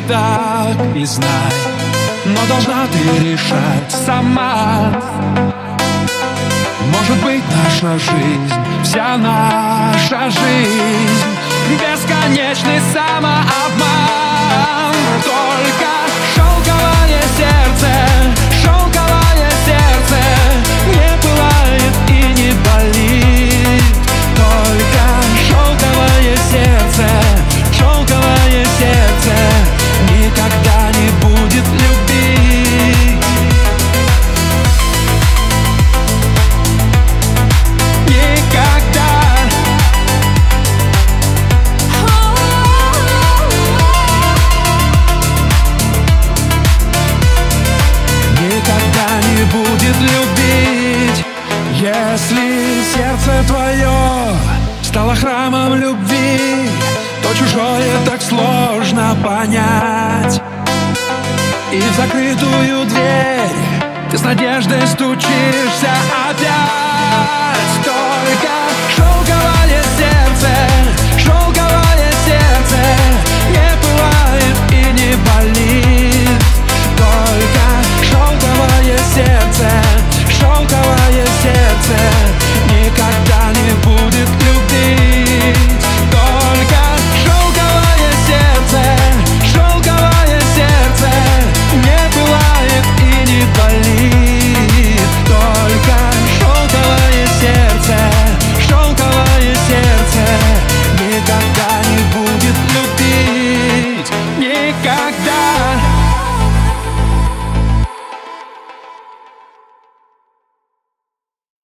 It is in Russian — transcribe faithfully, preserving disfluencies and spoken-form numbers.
так и знай, но должна ты решать сама. Может быть, наша жизнь, вся наша жизнь бесконечный самообман. Только шелковое сердце, шелковое сердце не пылает и не болит. Только шелковое сердце, шелковое сердце никогда не будет любить. Никогда. Никогда не будет любить. Если сердце твое стало храмом любви, то чужое так сложно понять. И в закрытую дверь ты с надеждой стучишься опять. Только шелковое сердце, шелковое сердце не пылает и не болит. Только шелковое сердце, шелковое сердце